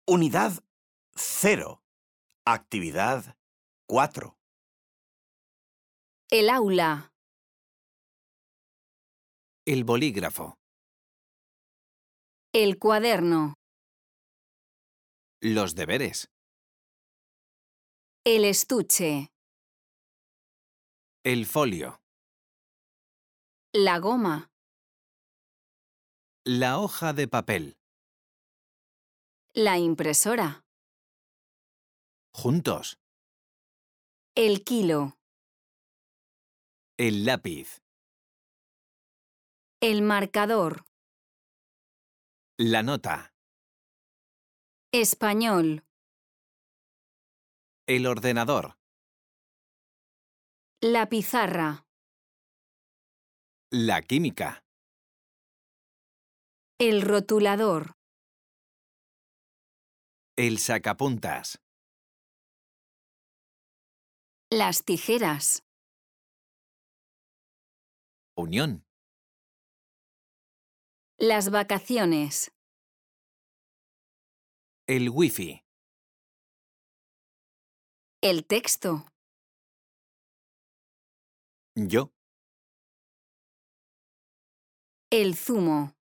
Unidad 0. Actividad 4. El aula. El bolígrafo. El cuaderno. Los deberes. El estuche. El folio. La goma. La hoja de papel. La impresora. Juntos. El kilo. El lápiz. El marcador. La nota. Español. El ordenador. La pizarra. La química. El rotulador. El sacapuntas. Las tijeras. Unión. Las vacaciones. El wifi. El texto. Yo. El zumo.